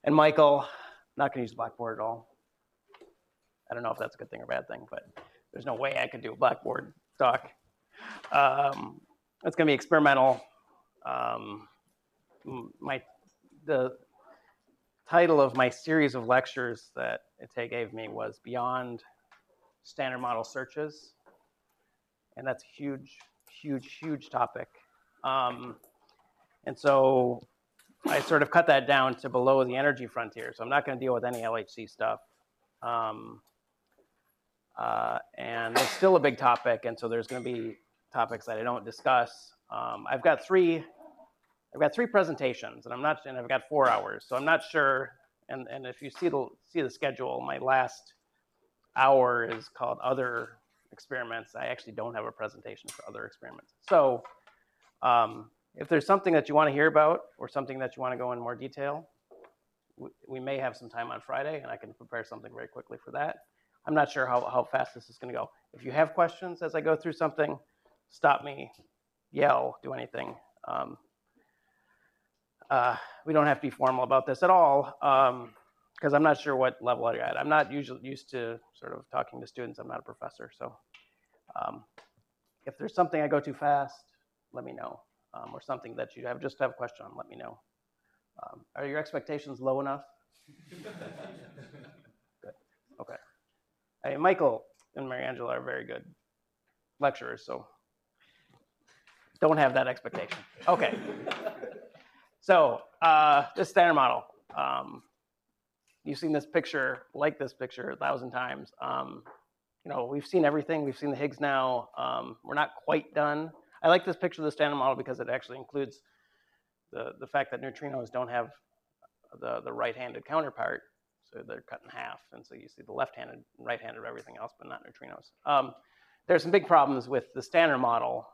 And Michael, not going to use Blackboard at all. I don't know if that's a good thing or bad thing, but there's no way I could do a Blackboard talk. It's going to be experimental. The title of my series of lectures that Itay gave me was Beyond Standard Model Searches. And that's a huge, huge, huge topic. And so I sort of cut that down to below the energy frontier. So I'm not going to deal with any LHC stuff. And it's still a big topic. And so there's going to be topics that I don't discuss. I've got three presentations, and I've got 4 hours. So I'm not sure. And if you see the schedule, my last hour is called Other Experiments. I actually don't have a presentation for Other Experiments. So if there's something that you want to hear about or something that you want to go in more detail, we may have some time on Friday, and I can prepare something very quickly for that. I'm not sure how fast this is going to go. If you have questions as I go through something, stop me, yell, do anything. We don't have to be formal about this at all, because I'm not sure what level I got. I'm not usually used to sort of talking to students. I'm not a professor. So if there's something I go too fast, let me know. Or something that you just have a question on, let me know. Are your expectations low enough? Good. Okay. Hey, Michael and Mariangela are very good lecturers, so don't have that expectation. Okay. So this standard model. You've seen this picture, like this picture, 1,000 times. We've seen everything. We've seen the Higgs now. We're not quite done. I like this picture of the standard model because it actually includes the fact that neutrinos don't have the right-handed counterpart, so they're cut in half, and so you see the left-handed and right-handed of everything else, but not neutrinos. There's some big problems with the standard model.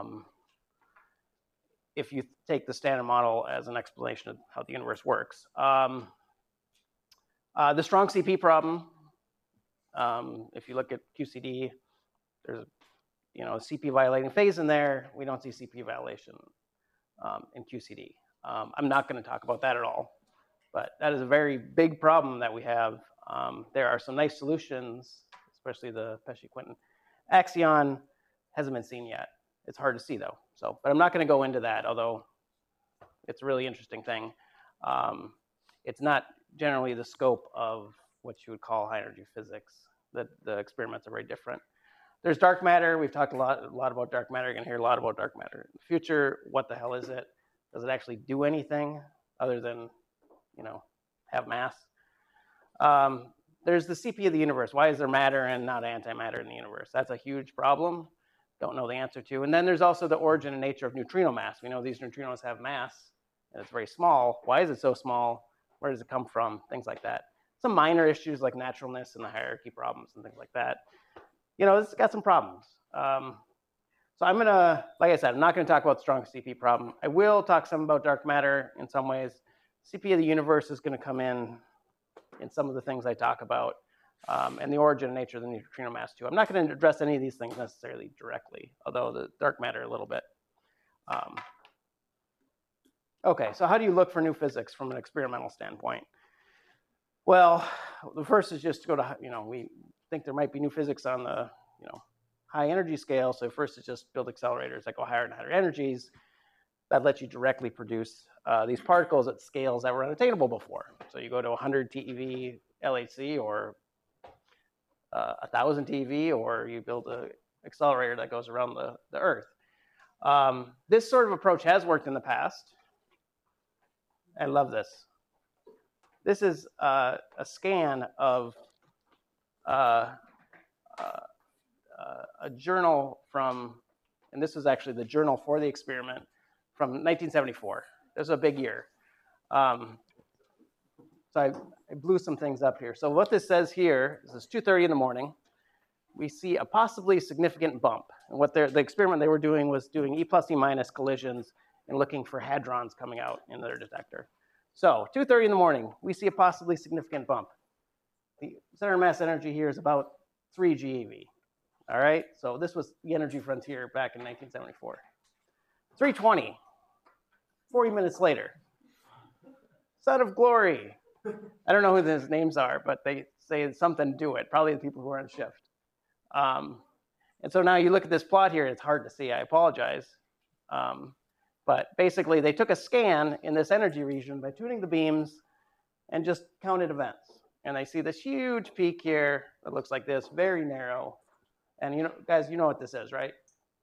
If you take the standard model as an explanation of how the universe works. The strong CP problem, if you look at QCD, there's a CP violating phase in there. We don't see CP violation in QCD. I'm not going to talk about that at all, but that is a very big problem that we have. There are some nice solutions, especially the Pesce-Quinton axion hasn't been seen yet. It's hard to see though. But I'm not going to go into that, although it's a really interesting thing. It's not generally the scope of what you would call high energy physics. The experiments are very different. There's dark matter. We've talked a lot about dark matter. You're going to hear a lot about dark matter in the future. What the hell is it? Does it actually do anything other than, have mass? There's the CP of the universe. Why is there matter and not antimatter in the universe? That's a huge problem. Don't know the answer to. And then there's also the origin and nature of neutrino mass. We know these neutrinos have mass, and it's very small. Why is it so small? Where does it come from? Things like that. Some minor issues like naturalness and the hierarchy problems and things like that. It's got some problems. So I'm gonna, like I said, I'm not gonna talk about the strong CP problem. I will talk some about dark matter in some ways. CP of the universe is gonna come in some of the things I talk about, and the origin and nature of the neutrino mass too. I'm not gonna address any of these things necessarily directly, although the dark matter a little bit. Okay, so how do you look for new physics from an experimental standpoint? Well, the first is just to go to, we think there might be new physics on the, high energy scale. So first is just build accelerators that go higher and higher energies that let you directly produce these particles at scales that were unattainable before. So you go to 100 TeV LHC or 1,000 TeV, or you build an accelerator that goes around the Earth. This sort of approach has worked in the past. I love this. This is a scan of a journal from, and this is actually the journal for the experiment from 1974. This is a big year. So I blew some things up here. So what this says here is it's 2:30 in the morning. We see a possibly significant bump. And what the experiment they were doing was doing E plus E minus collisions and looking for hadrons coming out in their detector. So 2:30 in the morning, we see a possibly significant bump. The center of mass energy here is about 3 GeV. All right, so this was the energy frontier back in 1974. 3:20, 40 minutes later. Son of glory, I don't know who those names are, but they say something do it, probably the people who are on shift. And so now you look at this plot here, it's hard to see, I apologize. But basically they took a scan in this energy region by tuning the beams and just counted events. And they see this huge peak here that looks like this, very narrow. And you know, guys, you know what this is, right?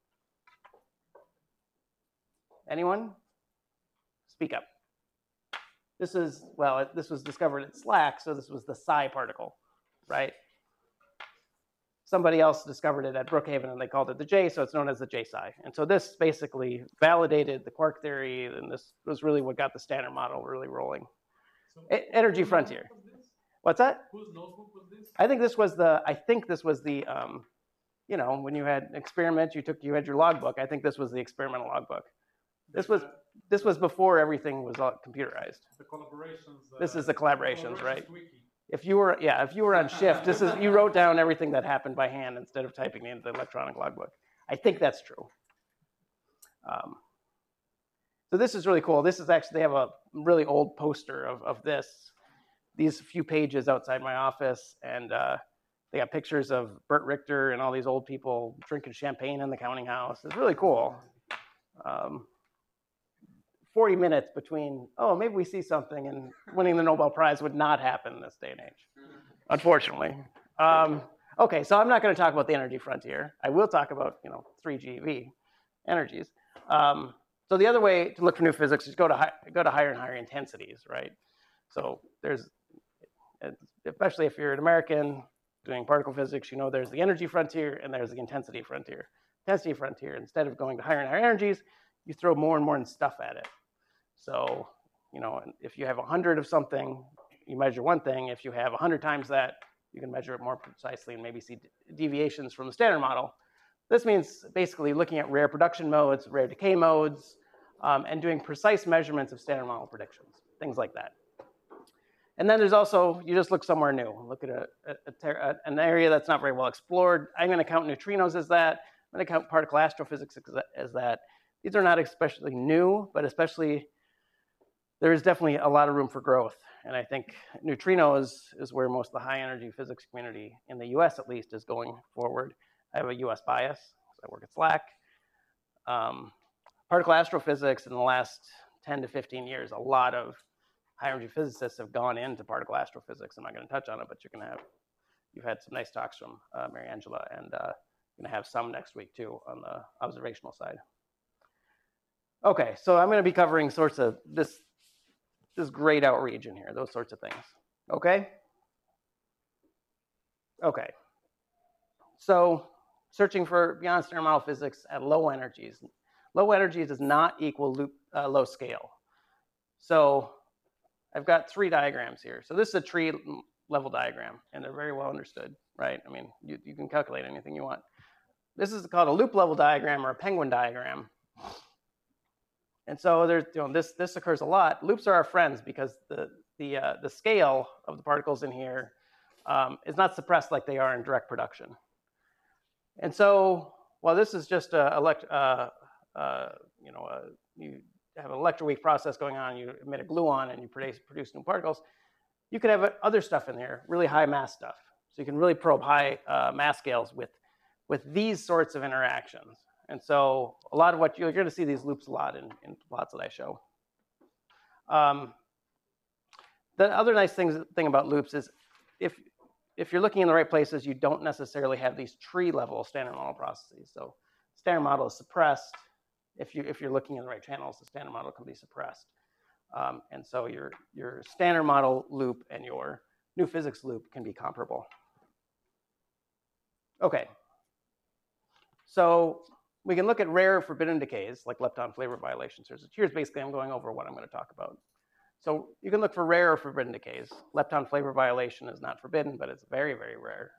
Anyone? Speak up. This is, well, this was discovered at SLAC, so this was the psi particle, right? Somebody else discovered it at Brookhaven and they called it the J, so it's known as the J psi. And so this basically validated the quark theory, and this was really what got the Standard Model really rolling. So Energy Frontier. What's that? Whose notebook was this? I think this was the, you know, when you had experiments, you had your logbook. I think this was the experimental logbook. This was before everything was computerized. The collaborations. This is the collaborations, right? Wiki. If you were on shift, you wrote down everything that happened by hand instead of typing it into the electronic logbook. I think that's true. So this is really cool. This is actually, they have a really old poster of these few pages outside my office, and they got pictures of Bert Richter and all these old people drinking champagne in the counting house. It's really cool. 40 minutes between, oh, maybe we see something, and winning the Nobel Prize would not happen in this day and age, unfortunately. Okay, so I'm not going to talk about the energy frontier. I will talk about, you know, 3GeV energies. So the other way to look for new physics is go to higher and higher intensities, right? So there's, especially if you're an American doing particle physics, you know there's the energy frontier and there's the intensity frontier. Intensity frontier, instead of going to higher and higher energies, you throw more and more stuff at it. So, you know, if you have 100 of something, you measure one thing. If you have 100 times that, you can measure it more precisely and maybe see deviations from the Standard Model. This means basically looking at rare production modes, rare decay modes, and doing precise measurements of Standard Model predictions, things like that. And then there's also, you just look somewhere new. Look at an area that's not very well explored. I'm going to count neutrinos as that. I'm going to count particle astrophysics as that. These are not especially new, but especially there is definitely a lot of room for growth. And I think neutrinos is where most of the high energy physics community, in the US at least, is going forward. I have a US bias, I work at SLAC. Particle astrophysics in the last 10 to 15 years, a lot of high energy physicists have gone into particle astrophysics. I'm not going to touch on it, but you've had some nice talks from Mary Angela, and you're going to have some next week too on the observational side. Okay, so I'm going to be covering sorts of this grayed out region here, those sorts of things. Okay? Okay. So searching for beyond Standard Model physics at low energies. Low energies does not equal low scale. So I've got 3 diagrams here. So this is a tree level diagram, and they're very well understood, right? I mean, you can calculate anything you want. This is called a loop level diagram or a penguin diagram. And so there's, you know, this occurs a lot. Loops are our friends because the scale of the particles in here is not suppressed like they are in direct production. And so while this is just you have an electroweak process going on, you emit a gluon and you produce new particles, you could have other stuff in there, really high mass stuff. So you can really probe high mass scales with these sorts of interactions. And so a lot of what you're going to see these loops a lot in plots that I show. The other nice thing about loops is if you're looking in the right places, you don't necessarily have these tree level Standard Model processes. So Standard Model is suppressed. If you're looking in the right channels, the Standard Model can be suppressed. And so your Standard Model loop and your new physics loop can be comparable. Okay. So we can look at rare forbidden decays, like lepton flavor violations. Here's basically, I'm going over what I'm going to talk about. So you can look for rare or forbidden decays. Lepton flavor violation is not forbidden, but it's very, very rare.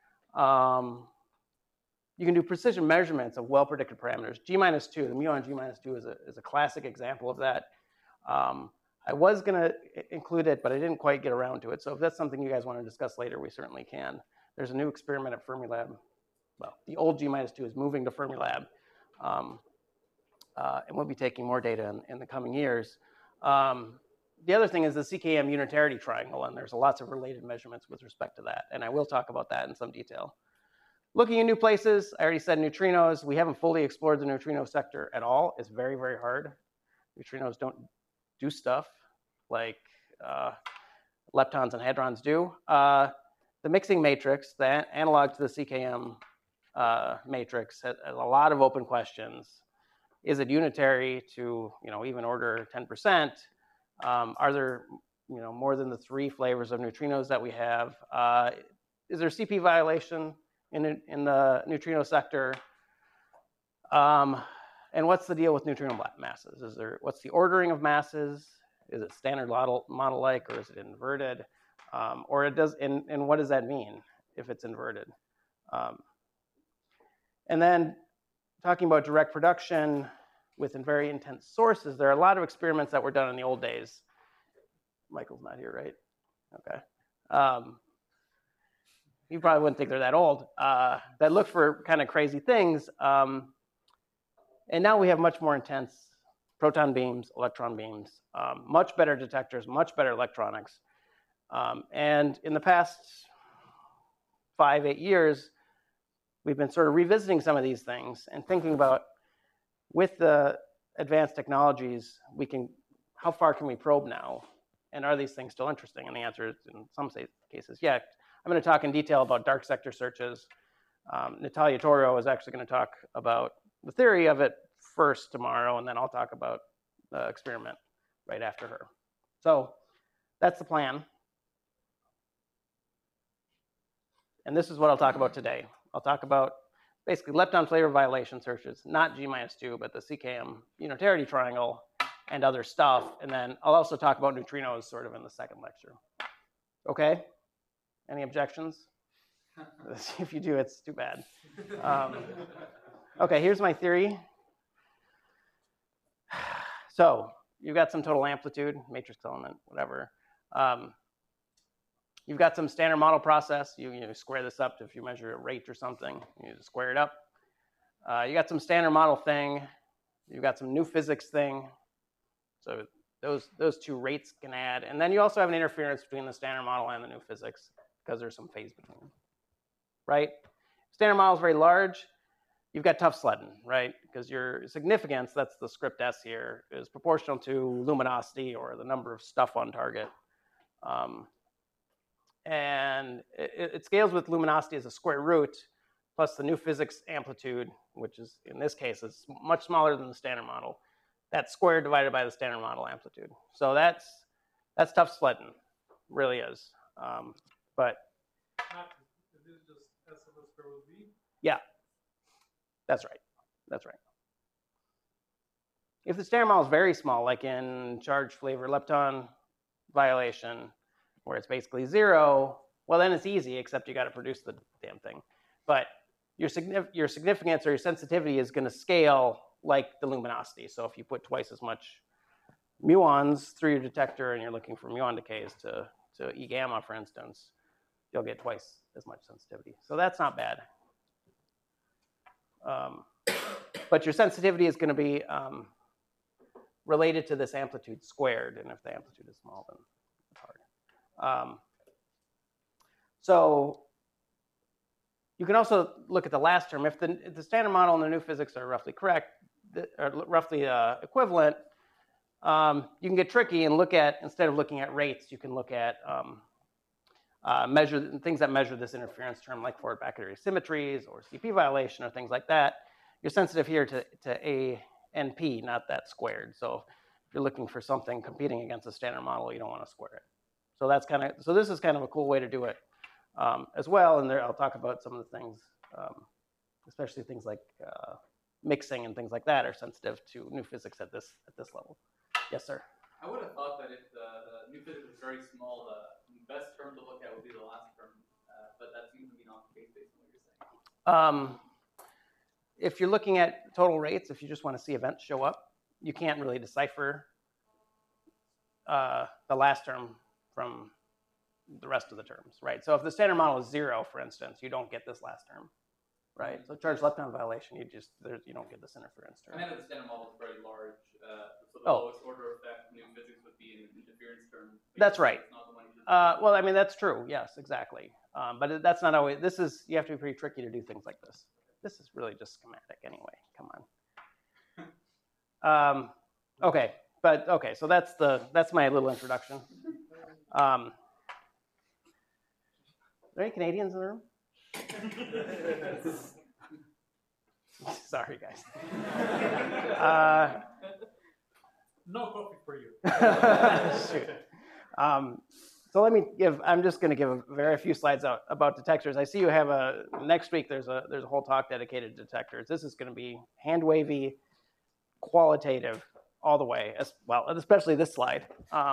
You can do precision measurements of well-predicted parameters. G-2, the mu on G-2 is a classic example of that. I was going to include it, but I didn't quite get around to it. So if that's something you guys want to discuss later, we certainly can. There's a new experiment at Fermilab. Well, the old G-2 is moving to Fermilab. And we'll be taking more data in the coming years. the other thing is the CKM unitarity triangle, and there's lots of related measurements with respect to that, and I will talk about that in some detail. Looking at new places, I already said neutrinos. We haven't fully explored the neutrino sector at all. It's very, very hard. Neutrinos don't do stuff like leptons and hadrons do. The mixing matrix, the analog to the CKM matrix, has a lot of open questions. Is it unitary to even order 10%? Are there more than the 3 flavors of neutrinos that we have? Is there CP violation in the neutrino sector? And what's the deal with neutrino masses? What's the ordering of masses? Is it standard model-like, or is it inverted? Or it does, and what does that mean if it's inverted? And then talking about direct production within very intense sources, there are a lot of experiments that were done in the old days. Michael's not here, right? Okay. You probably wouldn't think they're that old, that look for kind of crazy things. And now we have much more intense proton beams, electron beams, much better detectors, much better electronics. And in the past 5-8 years, we've been sort of revisiting some of these things and thinking about, with the advanced technologies, how far can we probe now? And are these things still interesting? And the answer is, in some cases, yeah. I'm going to talk in detail about dark sector searches. Natalia Toro is actually going to talk about the theory of it first tomorrow, and then I'll talk about the experiment right after her. So that's the plan. And this is what I'll talk about today. I'll talk about basically lepton flavor violation searches, not G-2, but the CKM unitarity triangle and other stuff. And then I'll also talk about neutrinos sort of in the second lecture. Okay? Any objections? If you do, it's too bad. Okay, here's my theory. So you've got some total amplitude, matrix element, whatever. You've got some standard model process. You square this up to, if you measure a rate or something, you just square it up. You got some standard model thing. You've got some new physics thing. So those 2 rates can add. And then you also have an interference between the standard model and the new physics, because there's some phase between them, right? Standard model is very large. You've got tough sledding, right? Because your significance, that's the script S here, is proportional to luminosity, or the number of stuff on target. And it scales with luminosity as a square root, plus the new physics amplitude, which is, in this case, is much smaller than the standard model. That's squared divided by the standard model amplitude. So that's tough sledding, really is. But is this just S of a square root B? Yeah, that's right. That's right. If the standard model is very small, like in charge flavor lepton violation, where it's basically 0, well, then it's easy, except you got to produce the damn thing. But your significance or your sensitivity is going to scale like the luminosity. So if you put twice as much muons through your detector and you're looking for muon decays to E gamma, for instance, you'll get twice as much sensitivity. So that's not bad. But your sensitivity is going to be related to this amplitude squared. And if the amplitude is small, then it's hard. So you can also look at the last term. If the standard model and the new physics are roughly correct, or roughly equivalent, you can get tricky and look at, instead of looking at rates, you can look at measure things that measure this interference term, like forward backend asymmetries or CP violation or things like that. You're sensitive here to A and P, not that squared. So if you're looking for something competing against a standard model, you don't want to square it. So this is kind of a cool way to do it as well. And there I'll talk about some of the things, especially things like mixing and things like that are sensitive to new physics at this level. Yes, sir. I would have thought that if the new physics is very small, the best term to look at would be the last term, but that seems to be not the case based on what you're saying. If you're looking at total rates, if you just want to see events show up, you can't really decipher the last term from the rest of the terms, right? So if the standard model is 0, for instance, you don't get this last term, right? So charge lepton violation, you don't get this interference term. I meant that the standard model is very large, so the Oh. lowest order effect new physics would be an interference term. That's right. It's not the one you just Well, I mean, that's true. Yes, exactly. But that's not always, you have to be pretty tricky to do things like this. This is really just schematic anyway. Come on. Okay, so that's my little introduction. Are there any Canadians in the room? Sorry, guys. No coffee for you. Shoot. So I'm just going to give a very few slides out about detectors. I see you have next week there's a whole talk dedicated to detectors. This is going to be hand wavy, qualitative all the way, as well, especially this slide.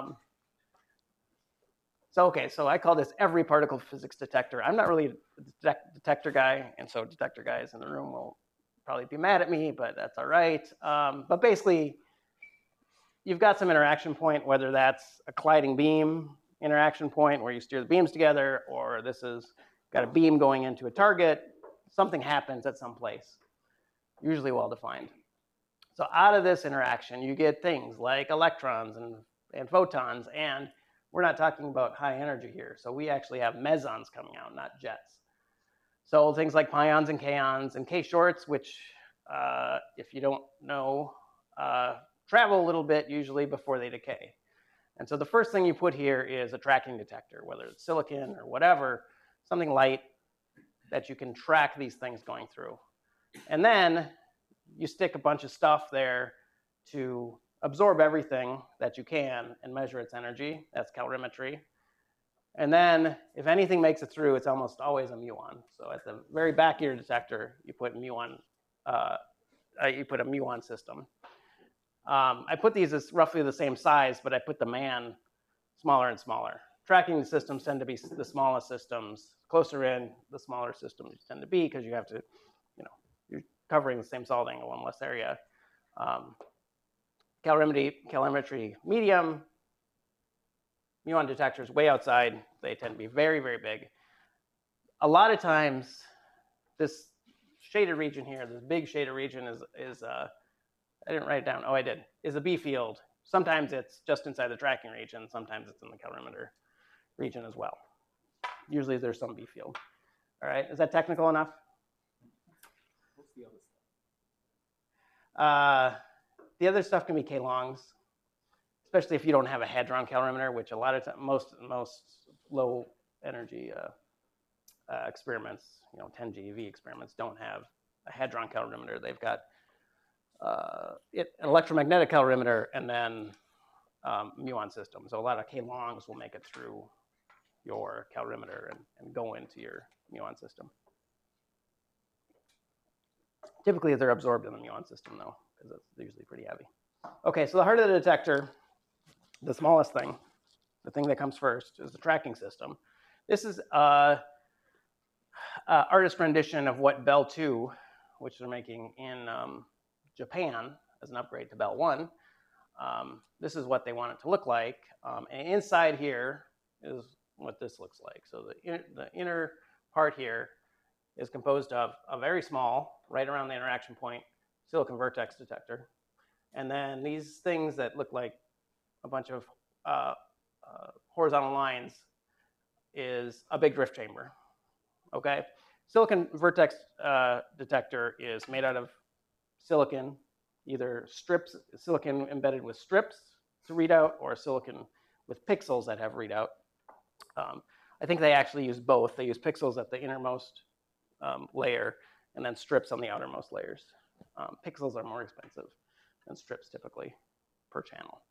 So I call this every particle physics detector. I'm not really a detector guy, and so detector guys in the room will probably be mad at me, but that's all right. But basically, you've got some interaction point, whether that's a colliding beam interaction point where you steer the beams together, or this is got a beam going into a target. Something happens at some place, usually well-defined. So out of this interaction, you get things like electrons and photons, and we're not talking about high energy here. So we actually have mesons coming out, not jets. So things like pions and kaons and K-shorts, which if you don't know, travel a little bit usually before they decay. And so the first thing you put here is a tracking detector, whether it's silicon or whatever, something light that you can track these things going through. And then you stick a bunch of stuff there to absorb everything that you can and measure its energy. That's calorimetry. And then if anything makes it through, it's almost always a muon. So at the very back of your detector, you put muon. You put a muon system. I put these as roughly the same size, but I put the man smaller and smaller. Tracking systems tend to be the smallest systems. Closer in, the smaller systems tend to be, because you have to, you're covering the same solid angle in less area. Calorimetry medium. Muon detectors way outside. They tend to be very, very big. A lot of times, this shaded region here, this big shaded region is I didn't write it down. Oh, I did. Is a B field. Sometimes it's just inside the tracking region. Sometimes it's in the calorimeter region as well. Usually there's some B field. All right, is that technical enough? What's the other stuff? The other stuff can be K-longs, especially if you don't have a hadron calorimeter, which a lot of most low energy experiments, 10 GeV experiments, don't have a hadron calorimeter. They've got an electromagnetic calorimeter and then muon system. So a lot of K-longs will make it through your calorimeter and go into your muon system. Typically, they're absorbed in the muon system, though, because it's usually pretty heavy. Okay, so the heart of the detector, the smallest thing, the thing that comes first, is the tracking system. This is an artist rendition of what Bell 2, which they're making in Japan as an upgrade to Bell 1. This is what they want it to look like. And inside here is what this looks like. So the inner part here is composed of a very small, right around the interaction point, silicon vertex detector. And then these things that look like a bunch of horizontal lines is a big drift chamber. Okay? Silicon vertex detector is made out of silicon, either strips, silicon embedded with strips to read out, or silicon with pixels that have readout. I think they actually use both. They use pixels at the innermost layer and then strips on the outermost layers. Pixels are more expensive than strips typically per channel.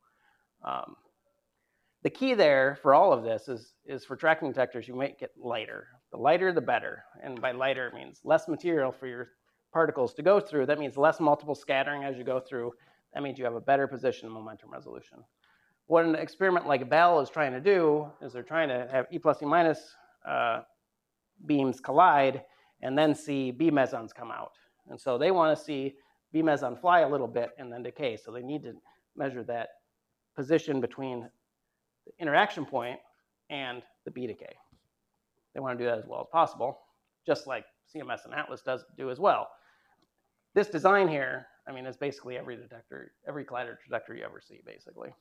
The key there for all of this is for tracking detectors, you make it lighter. The lighter, the better. And by lighter, it means less material for your particles to go through. That means less multiple scattering as you go through. That means you have a better position and momentum resolution. What an experiment like Bell is trying to do is they're trying to have E plus E minus beams collide and then see B mesons come out. And so they want to see B meson fly a little bit and then decay. So they need to measure that position between the interaction point and the B decay. They want to do that as well as possible, just like CMS and Atlas do as well. This design here I mean, it's basically every detector, every collider detector you ever see, basically.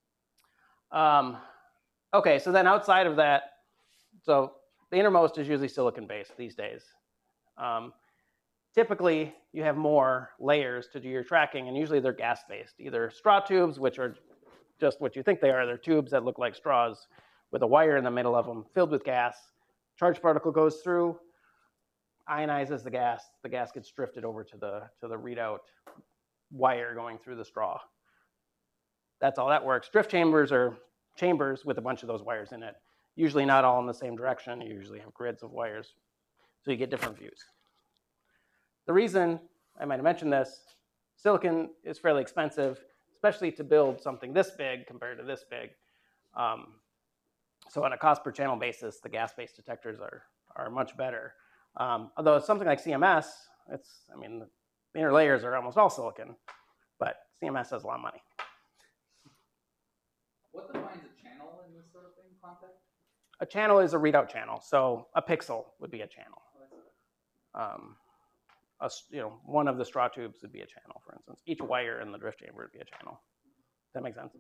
Okay, so then outside of that, so the innermost is usually silicon-based these days. Typically, you have more layers to do your tracking, and usually they're gas-based, either straw tubes, which are just what you think they are. They're tubes that look like straws with a wire in the middle of them filled with gas. Charged particle goes through, ionizes the gas gets drifted over to the readout wire going through the straw. That's all that works. Drift chambers are chambers with a bunch of those wires in it. Usually not all in the same direction. You usually have grids of wires, so you get different views. The reason I might have mentioned this, silicon is fairly expensive, especially to build something this big compared to this big. So on a cost per channel basis, the gas-based detectors are much better. Although something like CMS, I mean, the inner layers are almost all silicon, but CMS has a lot of money. What defines a channel in this sort of thing, context? A channel is a readout channel. So a pixel would be a channel. One of the straw tubes would be a channel, for instance. Each wire in the drift chamber would be a channel. Does that make sense?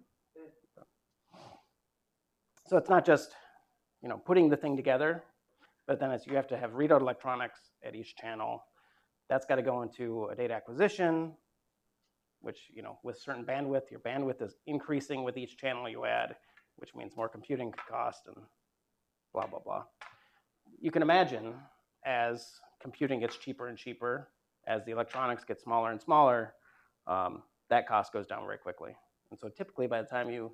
So it's not just putting the thing together, but then you have to have readout electronics at each channel. That's got to go into a data acquisition, which with certain bandwidth, your bandwidth is increasing with each channel you add, which means more computing cost and blah, blah, blah. You can imagine as computing gets cheaper and cheaper, as the electronics get smaller and smaller, that cost goes down very quickly. And so typically by the time you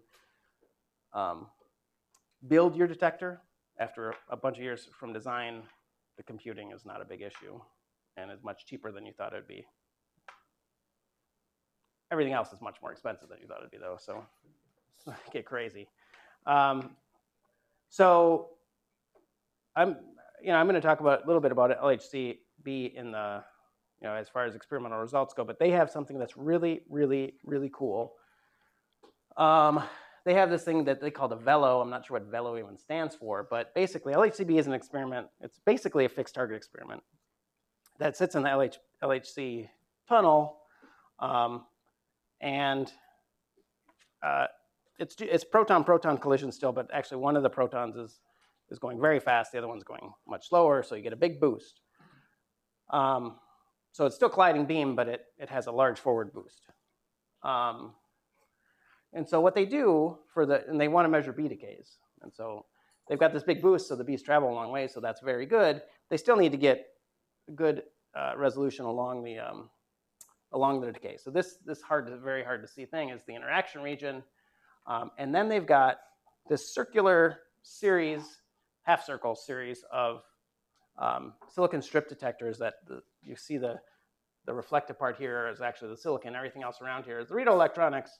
build your detector, after a bunch of years from design, the computing is not a big issue and is much cheaper than you thought it'd be. Everything else is much more expensive than you thought it'd be, though, so get crazy. So I'm going to talk a little bit about LHCb in the, as far as experimental results go, but they have something that's really, really, really cool. They have this thing that they call the VELO. I'm not sure what VELO even stands for, but basically LHCb is an experiment. It's basically a fixed target experiment that sits in the LHC tunnel, and it's proton-proton collision still, but actually one of the protons is going very fast, the other one's going much slower, so you get a big boost. So it's still colliding beam, but it has a large forward boost. And so what they do and they want to measure B decays. And so they've got this big boost, so the B's travel a long way, so that's very good. They still need to get good resolution along the decay. So this very hard to see thing is the interaction region. And then they've got this circular series, half-circle series of silicon strip detectors that you see the reflective part here is actually the silicon. Everything else around here is the readout electronics.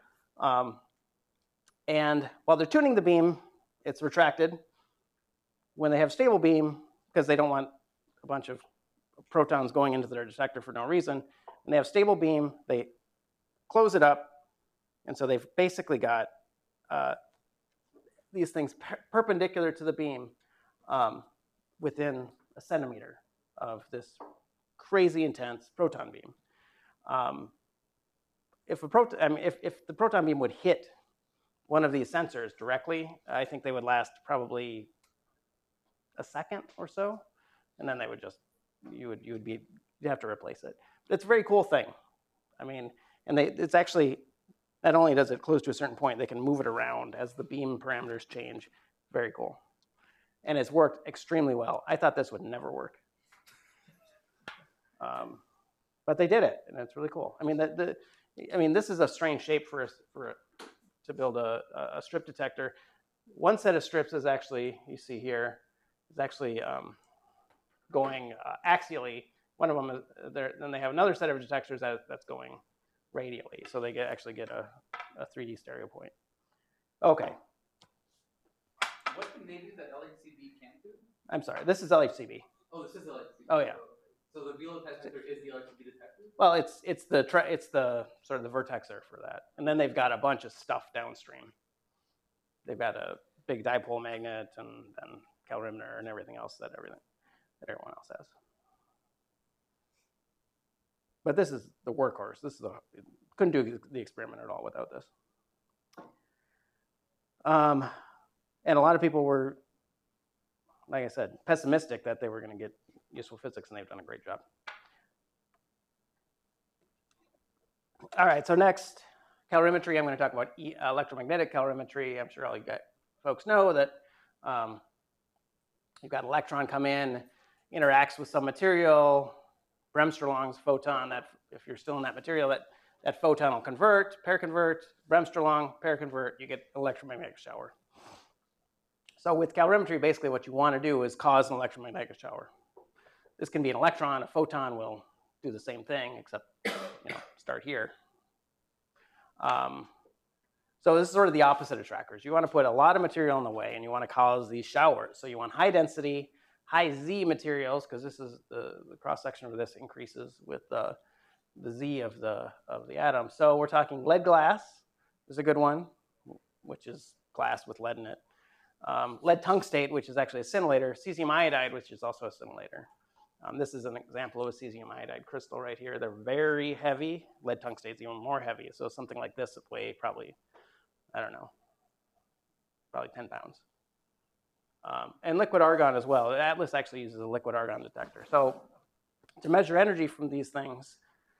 And while they're tuning the beam, it's retracted. When they have stable beam, because they don't want a bunch of protons going into their detector for no reason, when they have stable beam, they close it up. And so they've basically got these things perpendicular to the beam within a centimeter of this crazy intense proton beam. If the proton beam would hit one of these sensors directly, I think they would last probably a second or so, and then they would you'd have to replace it. But it's a very cool thing. I mean, and it's actually, not only does it close to a certain point, they can move it around as the beam parameters change. Very cool. And it's worked extremely well. I thought this would never work. But they did it, and it's really cool. I mean, this is a strange shape to build a strip detector. One set of strips is actually, you see here, is actually going axially. One of them is there. Then they have another set of detectors that's going radially, so they actually get a 3D stereo point. Okay. What can they do that LHCb can't do? I'm sorry, this is LHCb. Oh, this is LHCb. Oh yeah. So the VELO detector is the LHCb detector? Well, it's the sort of the vertexer for that, and then they've got a bunch of stuff downstream. They've got a big dipole magnet and then calorimeter and everything else that everyone else has. But this is the workhorse. This is couldn't do the experiment at all without this. And a lot of people were, like I said, pessimistic that they were going to get useful physics, and they've done a great job. All right, so next, calorimetry. I'm going to talk about electromagnetic calorimetry. I'm sure all you folks know that you've got an electron come in, interacts with some material, Bremsstrahlung's photon, that if you're still in that material, that photon will convert, pair convert, Bremsstrahlung, pair convert, you get electromagnetic shower. So with calorimetry, basically what you want to do is cause an electromagnetic shower. This can be an electron. A photon will do the same thing, except start here. So this is sort of the opposite of trackers. You want to put a lot of material in the way, and you want to cause these showers. So you want high density, high Z materials, because this is the cross section of this increases with the Z of the atom. So we're talking lead glass is a good one, which is glass with lead in it. Lead tungstate, which is actually a scintillator. Cesium iodide, which is also a scintillator. This is an example of a cesium iodide crystal right here. They're very heavy. Lead tungstate is even more heavy. So something like this would weigh probably, I don't know, probably 10 pounds. And liquid argon as well. Atlas actually uses a liquid argon detector. So to measure energy from these things,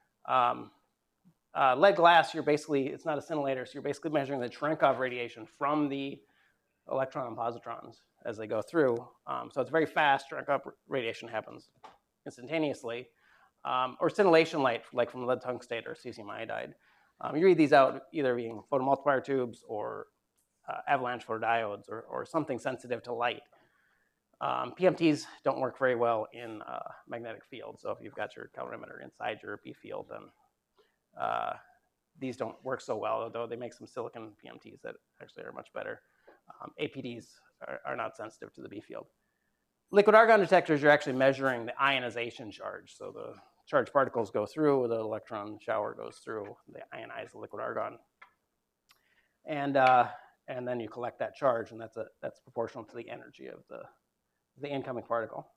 lead glass, it's not a scintillator, so you're basically measuring the Cherenkov radiation from the electron and positrons as they go through. So it's very fast. Cherenkov radiation happens instantaneously. Or scintillation light, like from lead tungstate or cesium iodide. You read these out either being photomultiplier tubes or avalanche photodiodes or something sensitive to light. PMTs don't work very well in magnetic fields. So if you've got your calorimeter inside your B field, then these don't work so well, although they make some silicon PMTs that actually are much better. APDs are not sensitive to the B field. Liquid argon detectors, you're actually measuring the ionization charge. So the charged particles go through, the electron shower goes through, they ionize the liquid argon. And then you collect that charge, and that's proportional to the energy of the incoming particle.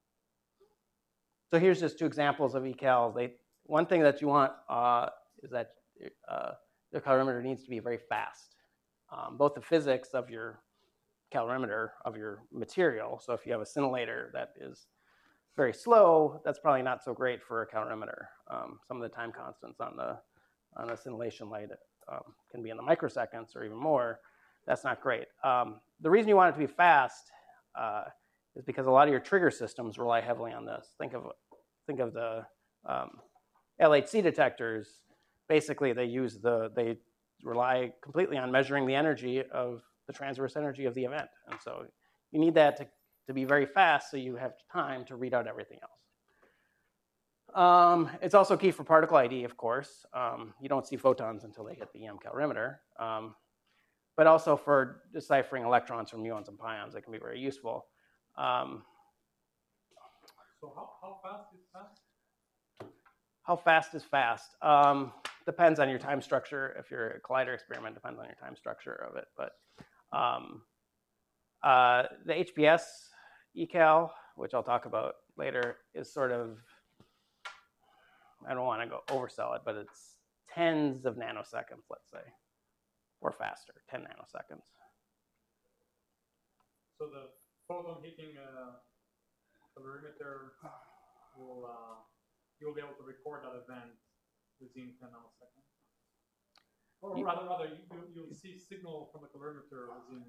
So here's just two examples of ECALs. One thing that you want is that the calorimeter needs to be very fast. Both the physics of your calorimeter, of your material, so if you have a scintillator that is very slow, that's probably not so great for a calorimeter. Some of the time constants on a scintillation light can be in the microseconds or even more. That's not great. The reason you want it to be fast is because a lot of your trigger systems rely heavily on this. Think of the LHC detectors. Basically, they rely completely on measuring the energy of the transverse energy of the event, and so you need that to be very fast, so you have time to read out everything else. It's also key for particle ID, of course. You don't see photons until they hit the EM calorimeter. But also for deciphering electrons from muons and pions, that can be very useful. So how fast is fast? How fast is fast? Depends on your time structure. If you're a collider experiment, depends on your time structure of it. But the HPS ecal, which I'll talk about later, is sort of, I don't want to go oversell it, but it's tens of nanoseconds, let's say. Or faster, 10 nanoseconds. So the photon hitting calorimeter you'll be able to record that event within 10 nanoseconds. Or rather, you'll see signal from the calorimeter within.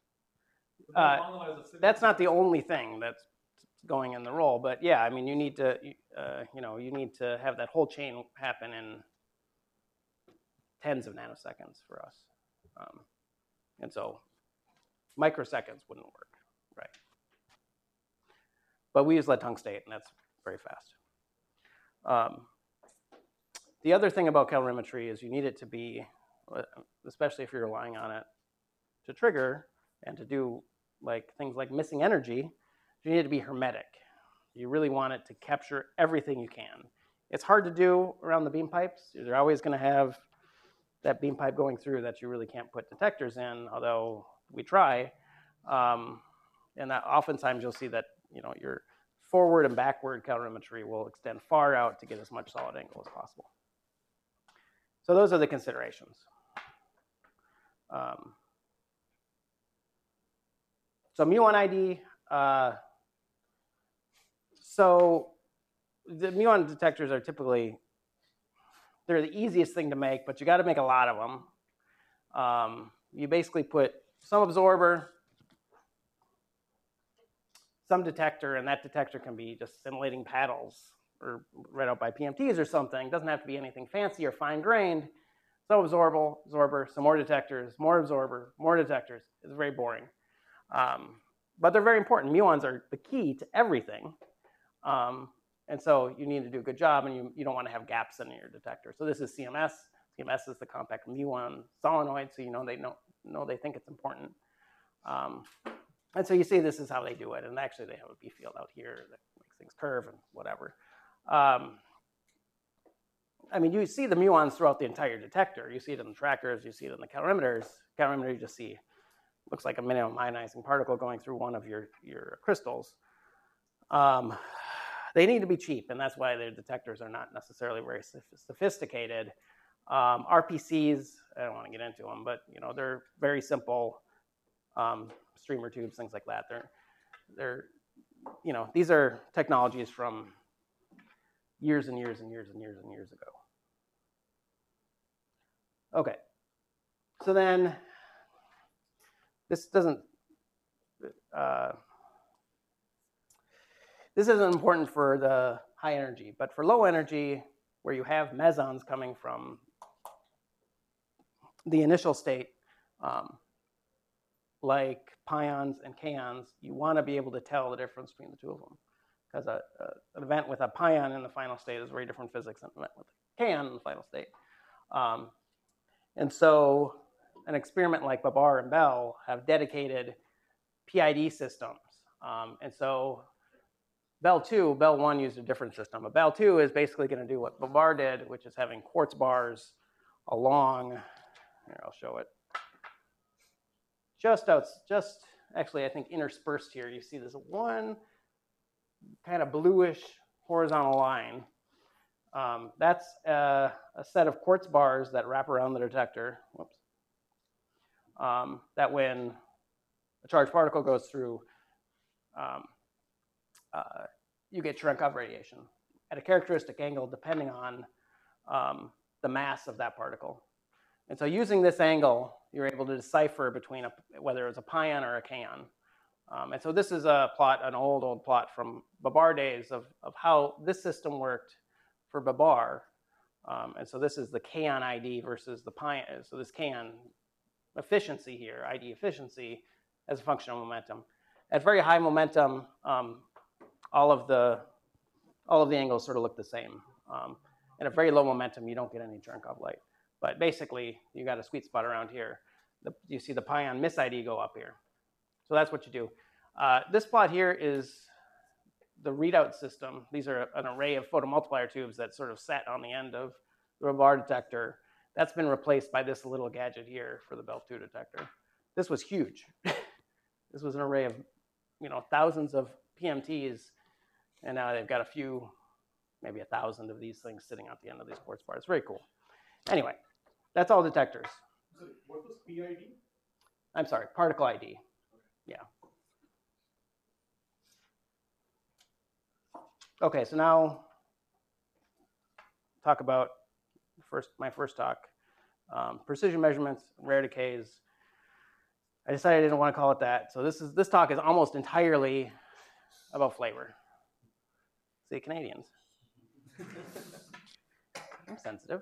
That's not the only thing that's going in the roll, but yeah, I mean, you need to, you need to have that whole chain happen in tens of nanoseconds for us. And so microseconds wouldn't work, right? But we use lead tungstate, and that's very fast. The other thing about calorimetry is you need it to be, especially if you're relying on it to trigger and to do things like missing energy, you need it to be hermetic. You really want it to capture everything you can. It's hard to do around the beam pipes. You're always going to have that beam pipe going through that you really can't put detectors in, although we try. And that oftentimes you'll see that your forward and backward calorimetry will extend far out to get as much solid angle as possible. So those are the considerations. So muon ID. So the muon detectors are typically, they're the easiest thing to make, but you got to make a lot of them. You basically put some absorber, some detector, and that detector can be just scintillating paddles or read out by PMTs or something. It doesn't have to be anything fancy or fine-grained. Some absorber, some more detectors, more absorber, more detectors. It's very boring. But they're very important. Muons are the key to everything. And so you need to do a good job, and you don't want to have gaps in your detector. So this is CMS. CMS is the compact muon solenoid, so you know they think it's important. And so you see this is how they do it. And actually they have a B field out here that makes things curve and whatever. I mean, you see the muons throughout the entire detector. You see it in the trackers, you see it in the calorimeters. Calorimeter, you just see, looks like a minimum ionizing particle going through one of your crystals. They need to be cheap, and that's why their detectors are not necessarily very sophisticated. RPCs, I don't want to get into them, but they're very simple streamer tubes, things like that. They're these are technologies from years and years and years and years and years ago. Okay, so then this isn't important for the high energy, but for low energy, where you have mesons coming from the initial state, like pions and kaons, you want to be able to tell the difference between the two of them. Because an event with a pion in the final state is very different physics than an event with a kaon in the final state. And so an experiment like Babar and Bell have dedicated PID systems. And so Bell 1 used a different system. But Bell 2 is basically going to do what Babar did, which is having quartz bars along, here, I'll show it. Just actually, I think interspersed here, you see this one kind of bluish horizontal line. That's a set of quartz bars that wrap around the detector. Whoops. That when a charged particle goes through, you get Cherenkov radiation at a characteristic angle depending on the mass of that particle. And so using this angle, you're able to decipher between whether it's a pion or a kaon. And so this is a plot, an old plot from Babar days of how this system worked for Babar. And so this is the kaon ID versus the pion. So this kaon efficiency here, ID efficiency, as a function of momentum. At very high momentum, all of the angles sort of look the same. And at very low momentum, you don't get any Cherenkov light. But basically, you got a sweet spot around here. You see the pion miss ID go up here. So that's what you do. This plot here is the readout system. These are an array of photomultiplier tubes that sort of sat on the end of the Babar detector. That's been replaced by this little gadget here for the Bell 2 detector. This was huge. This was an array of thousands of PMTs, and now they've got a few, maybe 1,000 of these things sitting at the end of these quartz bars. Very cool. Anyway, that's all detectors. What was PID? I'm sorry, particle ID. Yeah. Okay, so now talk about my first talk, precision measurements, rare decays. I decided I didn't want to call it that. So this talk is almost entirely about flavor. See, Canadians. I'm sensitive.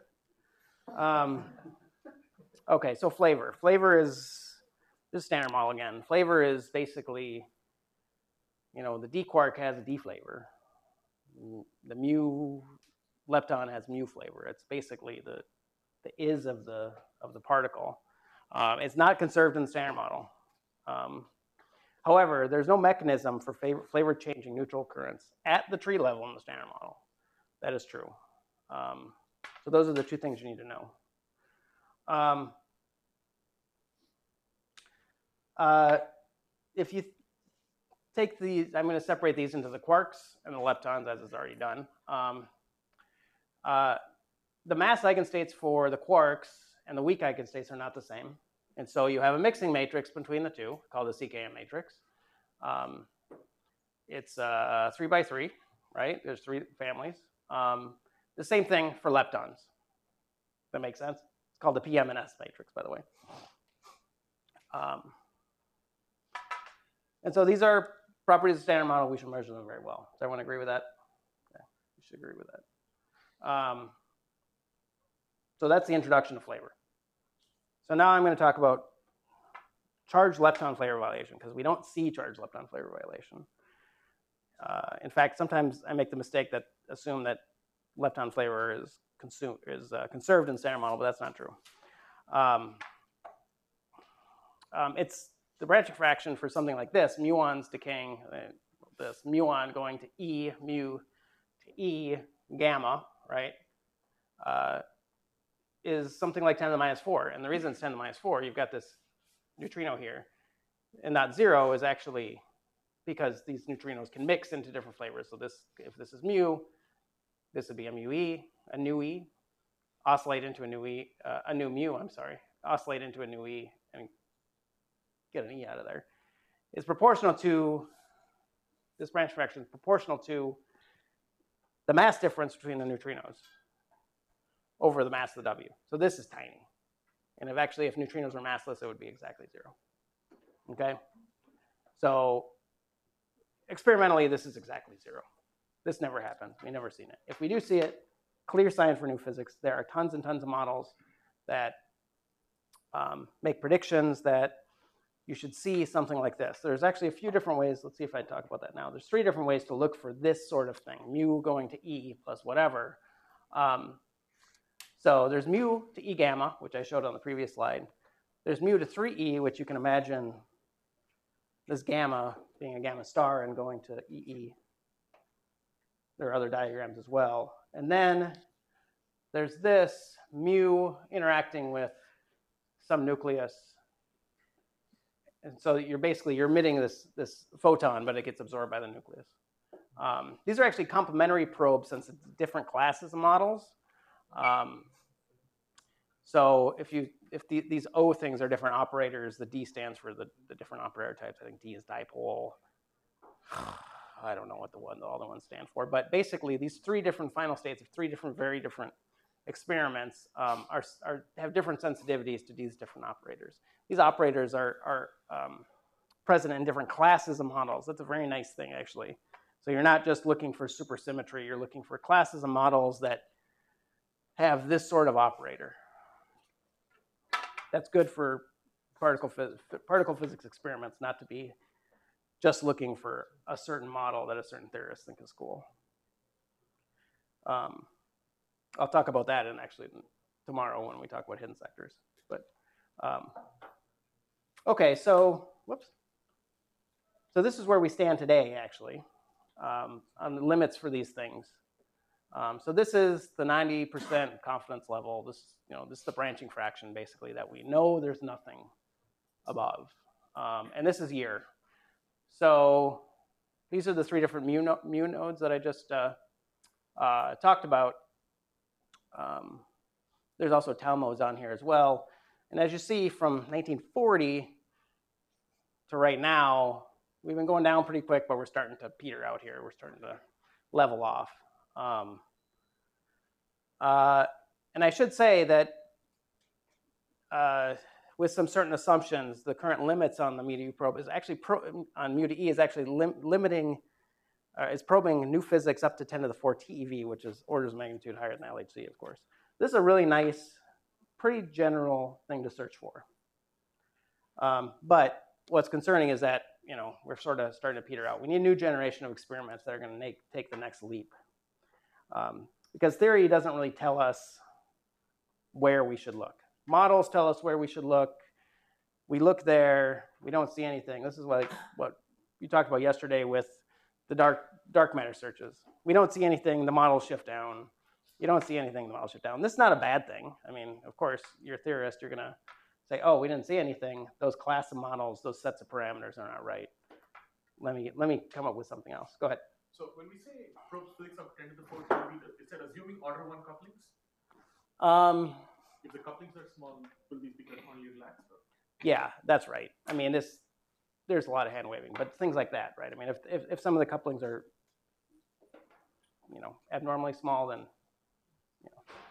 Okay, so flavor. Flavor is this standard model again. Flavor is basically, the D quark has a D flavor. The mu lepton has mu flavor. It's basically the is of the particle. It's not conserved in the standard model. However, there's no mechanism for flavor changing neutral currents at the tree level in the standard model. That is true. So those are the two things you need to know. take these, I'm going to separate these into the quarks and the leptons, as is already done. The mass eigenstates for the quarks and the weak eigenstates are not the same. And so you have a mixing matrix between the two called the CKM matrix. It's 3 by 3, right? There's 3 families. The same thing for leptons. That makes sense? It's called the PM&S matrix, by the way. And so these are properties of the standard model. We should measure them very well. Does everyone agree with that? Okay, we should agree with that. So that's the introduction to flavor. So now I'm going to talk about charged lepton flavor violation, because we don't see charged lepton flavor violation. In fact, sometimes I make the mistake that assume that lepton flavor is conserved in the standard model, but that's not true. It's the branching fraction for something like this, muons decaying, this muon going to E, mu to E, gamma, right, is something like 10 to the minus 4. And the reason it's 10 to the minus 4, you've got this neutrino here, and that 0 is actually because these neutrinos can mix into different flavors. So this, if this is mu, this would be a mu E, a new E, oscillate into a new E, a new mu, I'm sorry, oscillate into a new E, and get an E out of there. It's proportional to, this branch fraction is proportional to the mass difference between the neutrinos over the mass of the W. So this is tiny. And if neutrinos were massless, it would be exactly 0. Okay? So experimentally, this is exactly 0. This never happened. We've never seen it. If we do see it, clear sign for new physics. There are tons and tons of models that make predictions that you should see something like this. There's actually a few different ways. Let's see if I talk about that now. There's 3 different ways to look for this sort of thing, mu going to E plus whatever. So there's mu to E gamma, which I showed on the previous slide. There's mu to 3E, which you can imagine this gamma being a gamma star and going to EE. There are other diagrams as well. And then there's this mu interacting with some nucleus. And so you're emitting this photon, but it gets absorbed by the nucleus. These are actually complementary probes since it's different classes of models. So if these O things are different operators, the D stands for the different operator types. I think D is dipole. I don't know what all the ones stand for. But basically, these 3 different final states of 3 different, very different experiments have different sensitivities to these different operators. These operators are present in different classes of models. That's a very nice thing, actually. So you're not just looking for supersymmetry. You're looking for classes of models that have this sort of operator. That's good for particle physics experiments, not to be just looking for a certain model that a certain theorist thinks is cool. I'll talk about that tomorrow when we talk about hidden sectors. But okay, so whoops. So this is where we stand today, actually, on the limits for these things. So this is the 90% confidence level. This is the branching fraction, basically, that we know there's nothing above. And this is year. So these are the 3 different mu nodes that I just talked about. There's also tau modes on here as well. And as you see, from 1940 to right now, we've been going down pretty quick, but we're starting to peter out here. We're starting to level off. And I should say that with some certain assumptions, the current limits on the mu to E probe is actually on mu to E is actually is probing new physics up to 10 to the 4 TeV, which is orders of magnitude higher than LHC, of course. This is a really nice, pretty general thing to search for. But what's concerning is that we're sort of starting to peter out. We need a new generation of experiments that are going to take the next leap. Because theory doesn't really tell us where we should look. Models tell us where we should look. We look there, we don't see anything. This is what you talked about yesterday with the dark matter searches. We don't see anything, the models shift down. You don't see anything, the models shift down. This is not a bad thing. I mean, of course, you're a theorist, you're going to say, oh, we didn't see anything. Those class of models, those sets of parameters are not right. let me come up with something else. Go ahead. So when we say probe physics of 10 to the 4 GeV, is that assuming order 1 couplings? If the couplings are small, will these be only relaxed? Or? Yeah, that's right. I mean, there's a lot of hand waving, but things like that, right? I mean, if some of the couplings are, you know, abnormally small, then, you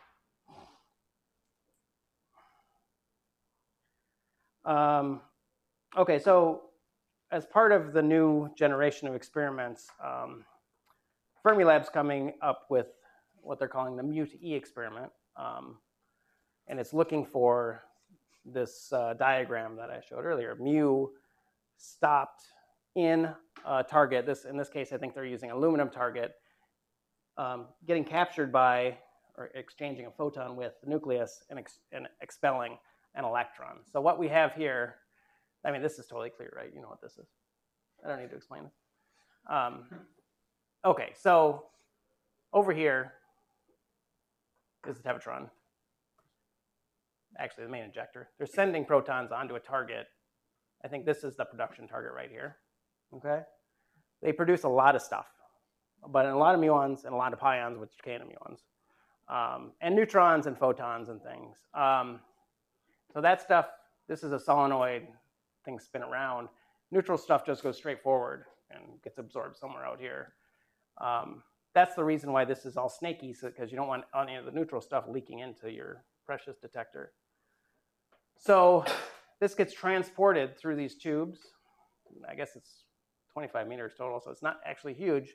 know. Okay, so as part of the new generation of experiments, Fermilab's coming up with what they're calling the Mu-to-E experiment. And it's looking for this diagram that I showed earlier. Mu stopped in a target. In this case, I think they're using aluminum target, getting captured by or exchanging a photon with the nucleus and expelling an electron. So what we have here, I mean, this is totally clear, right? You know what this is. I don't need to explain it. Okay, so over here is the Tevatron. Actually, the main injector. They're sending protons onto a target. I think this is the production target right here. Okay? They produce a lot of stuff, but a lot of muons and a lot of pions, which are muons, and neutrons and photons and things. So that stuff, this is a solenoid, things spin around. Neutral stuff just goes straight forward and gets absorbed somewhere out here. That's the reason why this is all snaky, because you don't want any of the neutral stuff leaking into your precious detector. So this gets transported through these tubes. I guess it's 25 meters total, so it's not actually huge.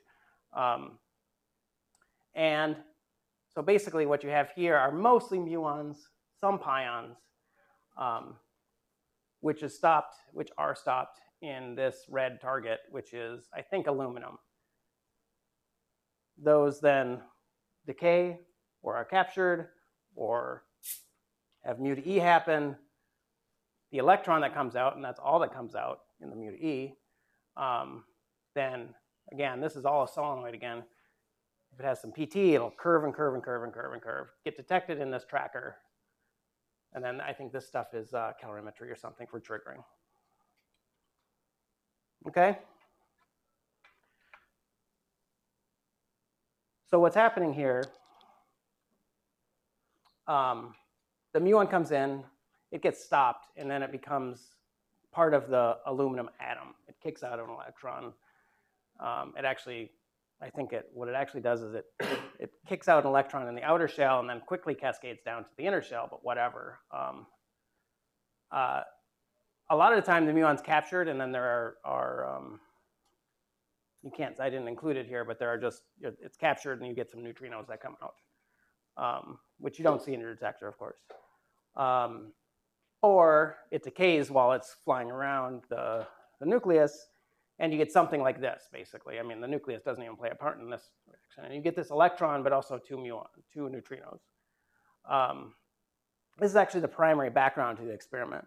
And so basically what you have here are mostly muons, some pions, which are stopped in this red target, which is, I think, aluminum. Those then decay or are captured or have mu-to-E happen. The electron that comes out, and that's all that comes out in the mu-to-E, then again, this is all a solenoid again. If it has some PT, it'll curve and curve and curve and curve and curve, get detected in this tracker. And then I think this stuff is calorimetry or something for triggering. Okay? So what's happening here, the muon comes in, it gets stopped, and then it becomes part of the aluminum atom. It kicks out an electron. It actually, I think what it actually does is it kicks out an electron in the outer shell and then quickly cascades down to the inner shell, but whatever. A lot of the time the muon's captured, and then there are you can't, I didn't include it here, but there are just, it's captured and you get some neutrinos that come out, which you don't see in your detector, of course. Or it decays while it's flying around the nucleus, and you get something like this, basically. I mean, the nucleus doesn't even play a part in this reaction. And you get this electron, but also two neutrinos. This is actually the primary background to the experiment.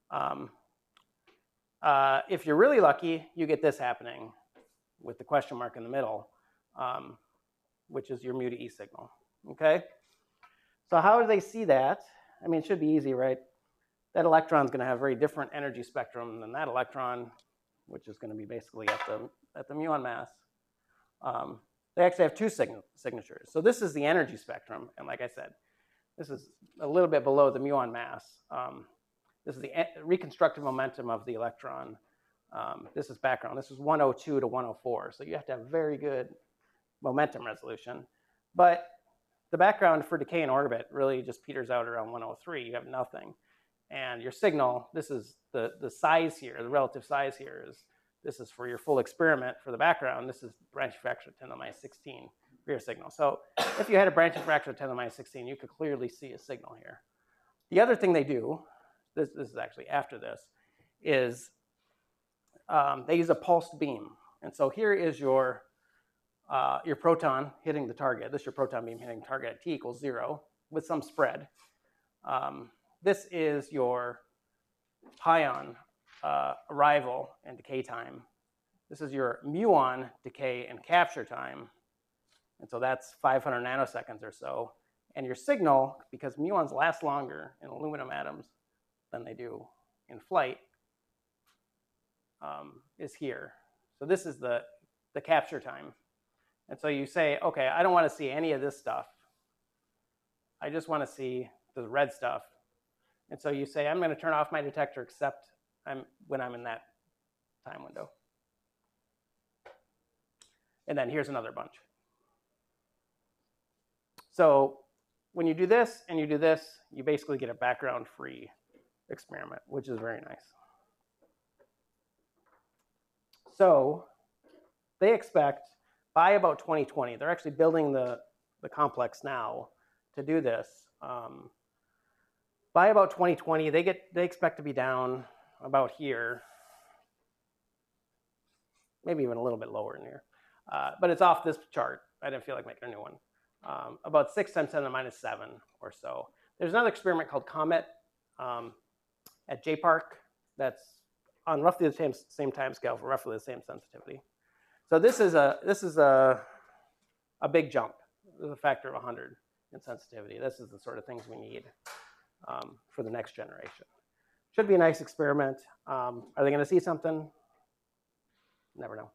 If you're really lucky, you get this happening with the question mark in the middle, which is your mu-to-E signal, okay? So how do they see that? I mean, it should be easy, right? That electron's gonna have a very different energy spectrum than that electron, which is gonna be basically at the muon mass. They actually have two signatures. So this is the energy spectrum, and like I said, this is a little bit below the muon mass. This is the reconstructive momentum of the electron. This is background. This is 102 to 104. So you have to have very good momentum resolution. But the background for decay in orbit really just peters out around 103. You have nothing. And your signal, this is the size here, the relative size here is, this is for your full experiment for the background. This is branch fracture 10 to the minus 16 for your signal. So if you had a branch fracture 10 to the minus 16, you could clearly see a signal here. The other thing they do, this is actually after this, is they use a pulsed beam. And so here is your proton hitting the target. This is your proton beam hitting target at t equals 0 with some spread. This is your pion arrival and decay time. This is your muon decay and capture time. And so that's 500 nanoseconds or so. And your signal, because muons last longer in aluminum atoms than they do in flight, is here. So this is the capture time. And so you say, okay, I don't want to see any of this stuff. I just want to see the red stuff. And so you say, I'm going to turn off my detector except when I'm in that time window. And then here's another bunch. So when you do this and you do this, you basically get a background-free experiment, which is very nice. So they expect by about 2020, they're actually building the complex now to do this. By about 2020, they expect to be down about here, maybe even a little bit lower in here. But it's off this chart. I didn't feel like making a new one. About 6 times 10 to the minus 7 or so. There's another experiment called COMET at JPark that's on roughly the same time scale for roughly the same sensitivity. So this is a big jump. There's a factor of 100 in sensitivity. This is the sort of things we need for the next generation. Should be a nice experiment. Are they going to see something? Never know.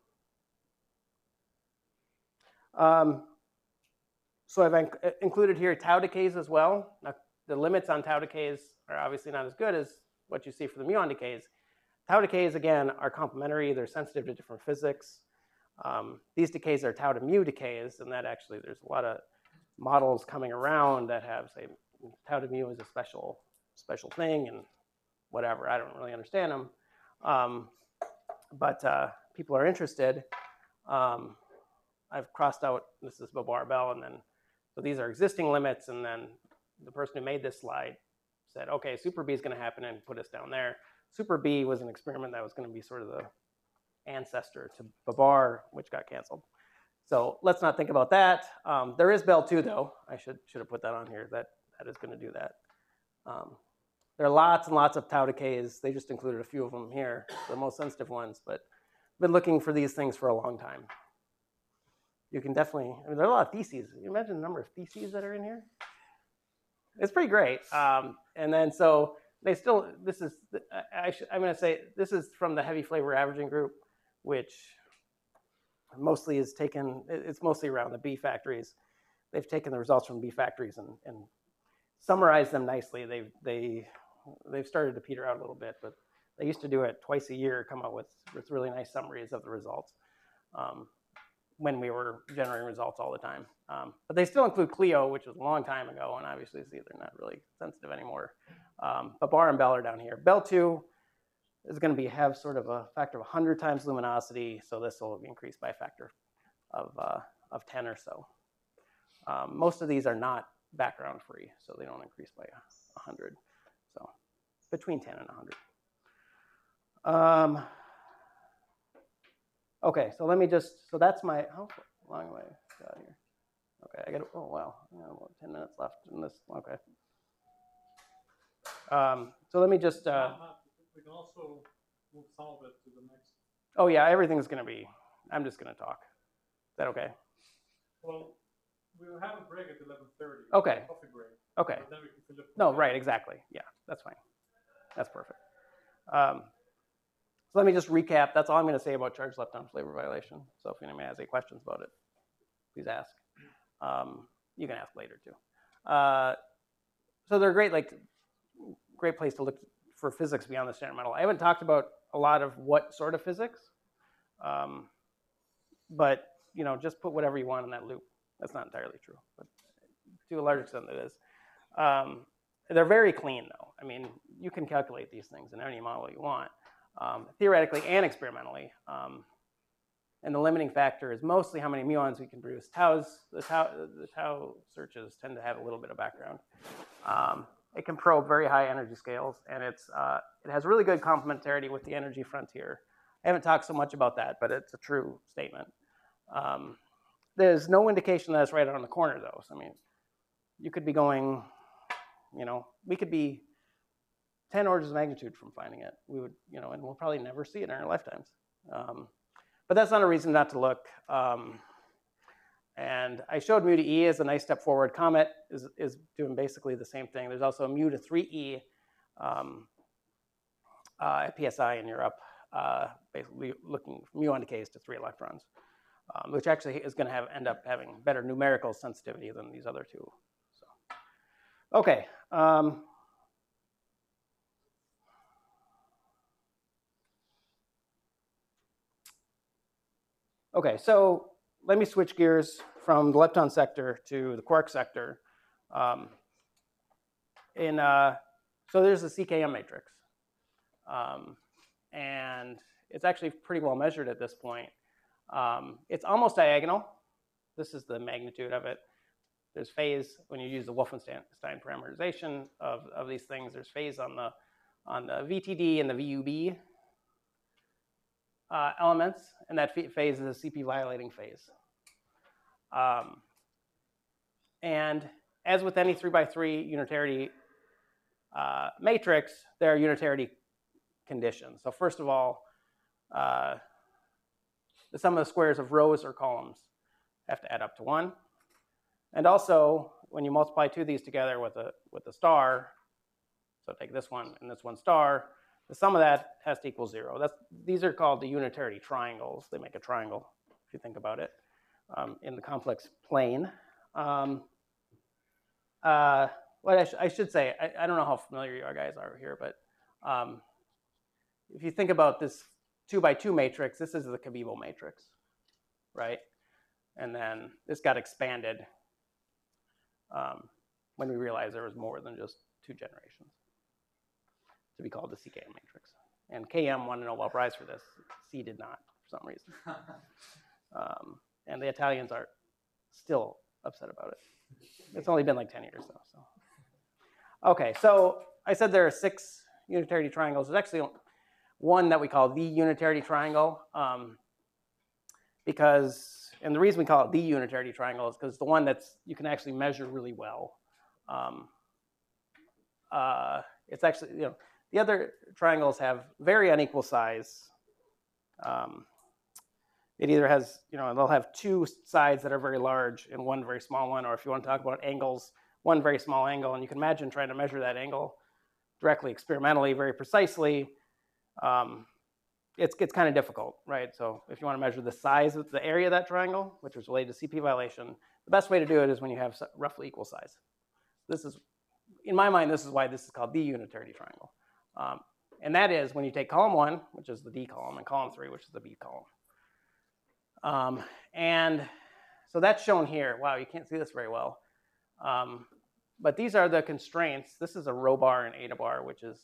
So I've included here tau decays as well. Now, the limits on tau decays are obviously not as good as what you see for the muon decays. Tau decays, again, are complementary. They're sensitive to different physics. These decays are tau to mu decays, and that actually, there's a lot of models coming around that have, say, tau to mu is a special thing, and whatever. I don't really understand them. But people are interested. I've crossed out, this is Babar-Bell, and then, so these are existing limits, and then the person who made this slide said, okay, Super B is going to happen and put us down there. Super B was an experiment that was going to be sort of the ancestor to Babar, which got canceled. So let's not think about that. There is Bell 2, though. I should have put that on here. That is going to do that. There are lots and lots of tau decays. They just included a few of them here, the most sensitive ones, but I've been looking for these things for a long time. You can definitely, I mean, there are a lot of theses. Can you imagine the number of theses that are in here? It's pretty great. And then so they still, this is, I'm going to say, this is from the heavy flavor averaging group, which mostly is taken, it's mostly around the B factories. They've taken the results from B factories and summarized them nicely. They've started to peter out a little bit, but they used to do it twice a year, come out with really nice summaries of the results when we were generating results all the time. But they still include CLIO, which was a long time ago, and obviously see they're not really sensitive anymore. But Bar and Bell are down here. Bell 2 is going to have sort of a factor of 100 times luminosity, so this will be increased by a factor of 10 or so. Most of these are not background free, so they don't increase by 100. So between 10 and 100. Okay, so let me just, so that's my, how long am I got here? Okay, I got, oh wow, I got about 10 minutes left in this, okay. So let me just. We can also move some of it to the next. Oh yeah, everything's gonna be, I'm just gonna talk. Is that okay? Well, we'll have a break at 11:30. Okay. Coffee break. Okay. Then we can fill it. No, right, exactly. Yeah, that's fine. That's perfect. So let me just recap. That's all I'm going to say about charge left on flavor violation. So if anyone has any questions about it, please ask. You can ask later too. So they're great, great place to look for physics beyond the standard model. I haven't talked about a lot of what sort of physics, but just put whatever you want in that loop. That's not entirely true, but to a large extent it is. They're very clean though. I mean, you can calculate these things in any model you want. Theoretically and experimentally. And the limiting factor is mostly how many muons we can produce. The tau searches tend to have a little bit of background. It can probe very high energy scales, and it has really good complementarity with the energy frontier. I haven't talked so much about that, but it's a true statement. There's no indication that it's right around the corner, though. So, I mean, you could be going, we could be 10 orders of magnitude from finding it. We would, and we'll probably never see it in our lifetimes. But that's not a reason not to look. And I showed mu to E as a nice step forward. COMET is doing basically the same thing. There's also a mu to 3E at PSI in Europe. basically looking from muon decays to 3 electrons, which actually is going to end up having better numerical sensitivity than these other two. So, okay. Okay, so let me switch gears from the lepton sector to the quark sector. So there's a CKM matrix. And it's actually pretty well measured at this point. It's almost diagonal. This is the magnitude of it. There's phase when you use the Wolfenstein parameterization of these things. There's phase on the VTD and the VUB elements, and that phase is a CP violating phase. And as with any 3x3 unitarity matrix, there are unitarity conditions. So first of all, the sum of the squares of rows or columns have to add up to 1. And also, when you multiply two of these together with a star, so take this one and this one star, the sum of that has to equal 0. These are called the unitarity triangles. They make a triangle, if you think about it, in the complex plane. What I should say, I don't know how familiar you guys are here, but if you think about this 2x2 matrix, this is the Cabibbo matrix, right? And then this got expanded when we realized there was more than just 2 generations to be called the CKM matrix. And KM won a Nobel Prize for this. C did not, for some reason. And the Italians are still upset about it. It's only been like 10 years, though. So. Okay, so I said there are 6 unitarity triangles. There's actually one that we call the unitarity triangle, and the reason we call it the unitarity triangle is because it's the one that's you can actually measure really well. It's actually, the other triangles have very unequal size. It either has, they'll have 2 sides that are very large and one very small one, or if you want to talk about angles, one very small angle, and you can imagine trying to measure that angle directly experimentally, very precisely. It's kind of difficult, right? So if you want to measure the size of the area of that triangle, which is related to CP violation, the best way to do it is when you have roughly equal size. This is, in my mind, this is why this is called the unitarity triangle. And that is when you take column 1, which is the D column, and column 3, which is the B column. And so that's shown here. Wow, you can't see this very well. But these are the constraints. This is a rho bar and eta bar, which is,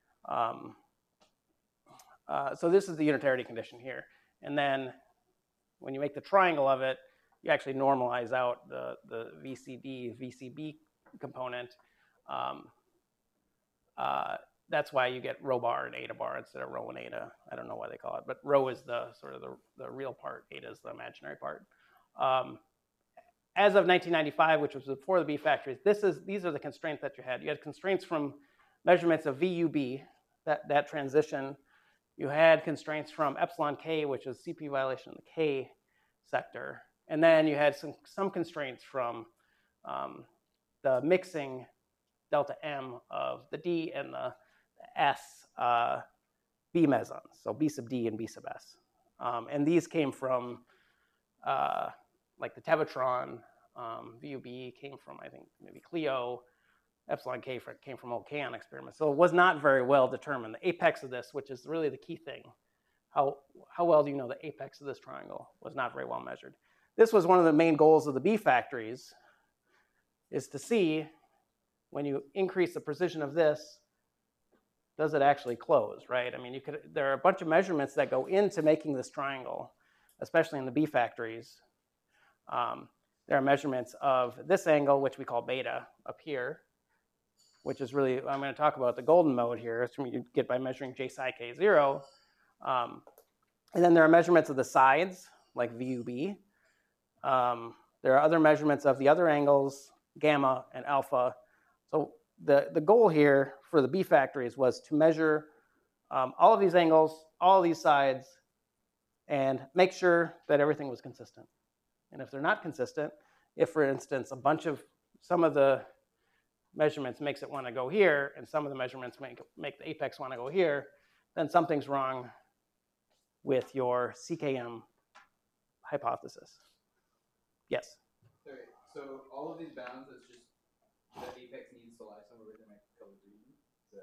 so this is the unitarity condition here. And then when you make the triangle of it, you actually normalize out the VCD, VCB component. That's why you get rho bar and eta bar instead of rho and eta. I don't know why they call it, but rho is the sort of the real part, eta is the imaginary part. As of 1995, which was before the B factories, these are the constraints that you had. You had constraints from measurements of VUB, that transition. You had constraints from epsilon K, which is CP violation in the K sector. And then you had some constraints from the mixing delta M of the D and the S B mesons, so B sub D and B sub S. And these came from like the Tevatron, VUB came from, I think, maybe Clio, epsilon K came from old Kaon experiments. So it was not very well determined. The apex of this, which is really the key thing, how well do you know the apex of this triangle, was not very well measured. This was one of the main goals of the B factories, is to see when you increase the precision of this, does it actually close, right? I mean, there are a bunch of measurements that go into making this triangle, especially in the B factories. There are measurements of this angle, which we call beta up here, which is really, I'm going to talk about the golden mode here. It's what you get by measuring J psi K0. And then there are measurements of the sides, like VUB. There are other measurements of the other angles, gamma and alpha. So the goal here for the B factories was to measure all of these angles, all of these sides, and make sure that everything was consistent. And if they're not consistent, if, for instance, some of the measurements makes it want to go here, and some of the measurements make the apex want to go here, then something's wrong with your CKM hypothesis. Yes. Okay, so all of these bounds, it's just the apex needs to lie somewhere within a colored region.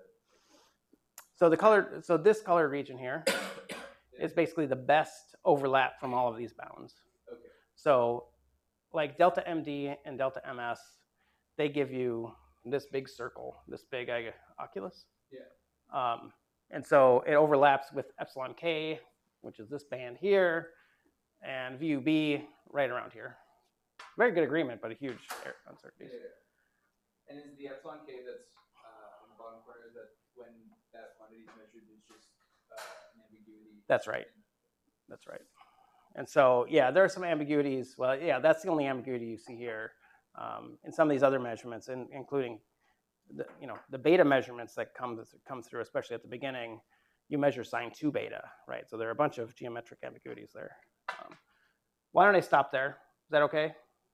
So this colored region here is basically the best overlap from all of these bounds. Okay. So like delta MD and delta MS, they give you this big circle, this big oculus. Yeah. And so it overlaps with epsilon K, which is this band here, and VUB right around here. Very good agreement, but a huge uncertainty. Yeah. And is the epsilon K that's on the bottom corner, is that when that quantity is measured, it's just an ambiguity? That's right. That's right. And so, yeah, there are some ambiguities. Well, yeah, that's the only ambiguity you see here. In some of these other measurements, including the beta measurements that come through, especially at the beginning, you measure sine 2 beta, right? So there are a bunch of geometric ambiguities there. Why don't I stop there? Is that okay?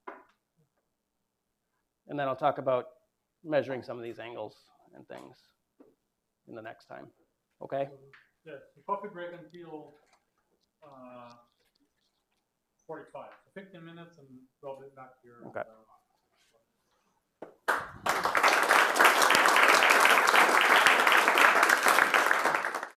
And then I'll talk about measuring some of these angles and things in the next time. Okay? Yes, the coffee break until 45. So 15 minutes and we'll be back here. Okay.